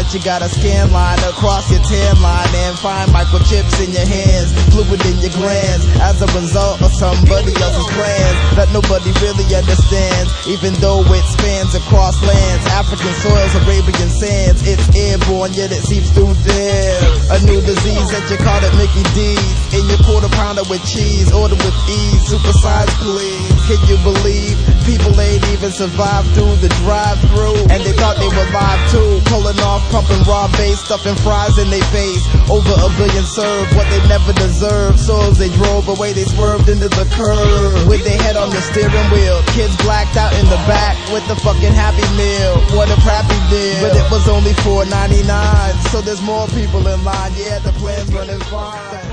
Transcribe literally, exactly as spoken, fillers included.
but you got a scan line across your tan line and find microchips in your hands, fluid in your glands, as a result of somebody else's plans that nobody really understands, even though it spans across lands, African soils, Arabian sands. It's airborne, yet it seeps through there. A new disease that you call it Mickey D's in your quarter pounder with cheese, order with ease, super size please. Can you believe people ain't even survived through the drive-through, and they thought they were live too, pulling off, pumping raw bass, stuffing fries in their face, over a billion served what they never deserved. So as they drove away, they swerved into the curb with their head on the steering wheel. Kids blacked out in the back with the fucking Happy Meal. What a crappy deal, but it was only four ninety-nine. So there's more people in line. Yeah, the plan's running fine.